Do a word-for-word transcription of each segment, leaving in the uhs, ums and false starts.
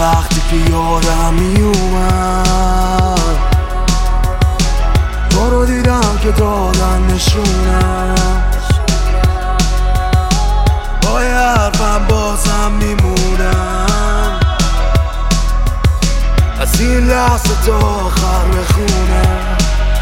وقتی که یادم میومد تو رو دیدم که دادن نشونم، با یه حرفم بازم میمونم، از این لحظه تا آخر بخونم.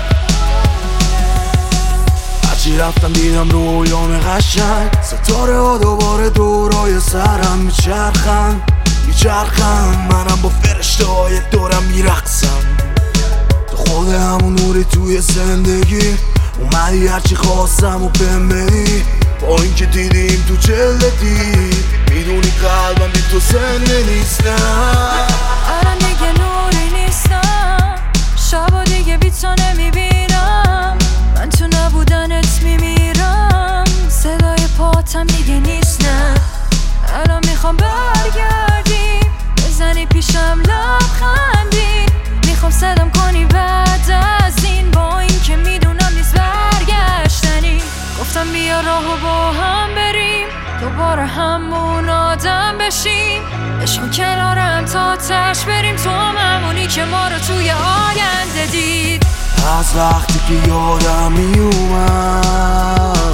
هرچی رفتم دیدم رویام قشنگ، ستاره ها دوباره دورای سرم میچرخن میچرخن منم با فرشته های دورم میرقصم. تو خود همون نوری توی زندگی اومدی، هرچی خواستم و بهم بدی، با اینکه دیدیم تو جلدی میدونی قلبم بی تو زنده نیستم. الان دیگه نوری نیستم، شبا دیگه بی تو نمیبینم، من تو نبودنت میمیرم، صدای پاتم دیگه نیست. نه الان میخوام برگردی بزنی پیشم لبخندی، میخوام صدام کنی بعد از این، با این که میدونم نیست برگشتنی. گفتم بیا راهو با هم بریم، دوباره همون آدم بشیم، عشق کنارم تا تش بریم، تو هم همونی که ما رو توی آینده دید. از وقتی که یادم میومد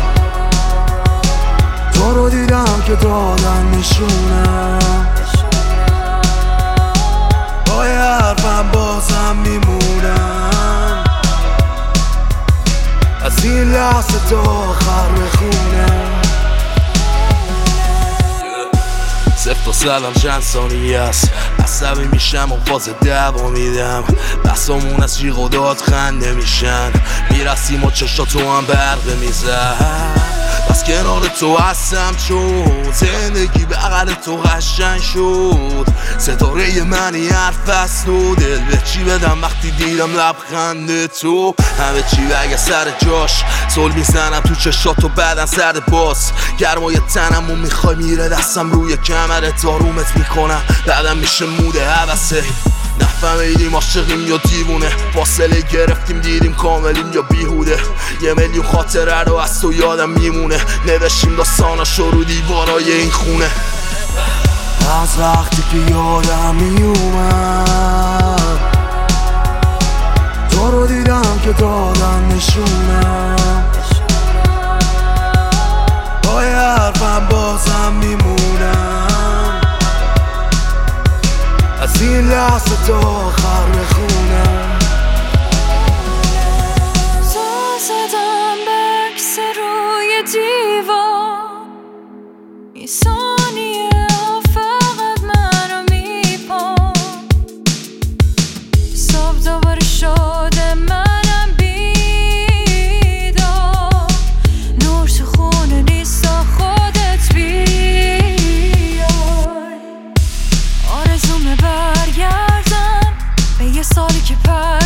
تو رو دیدم که دادن نشونم، با یه حرفم بازم میمونم، از این لحظه تا آخر بخونم. صفت و سلام چند ثانیه است، عصبی میشم و فاز دعوا میدم، بسامون از جیغ و داد خنده میشن، میرسیم و چشاتو هم برقه میزن. بس کنار تو هستم چون زندگی بغل تو قشنگ شد، ستاره منی حرف است و دل به چی بدم وقتی دیدم لبخند تو، همه چی بگه سر جاش، سل میزنم تو چشاتو بعدن سرد باز، گرمای تنم و میخوای میره دستم روی کمرت آرومت میکنم، بعدم میشه موده حوثه، نفهمیدیم عاشقیم یا دیوونه، فاصله گرفتیم دیدیم کاملیم یا بیهوده، یه میلیون خاطره رو از تو یادم میمونه، نوشتیم داستاناشو رو دیوارای این خونه. از وقتی که یادم میومد تو رو دیدم که دادن نشونم، با یه حرفم بازم میمونم، از این لحظه تا آخر بخونم. تو زدم بکس روی دیوار، این ثانیه ها فقط منو میپام، صبح دوباره شده منم بیدار، نور تو خونه نیست تا خودت بیای، آرزومه برگردم به یه سالی که پر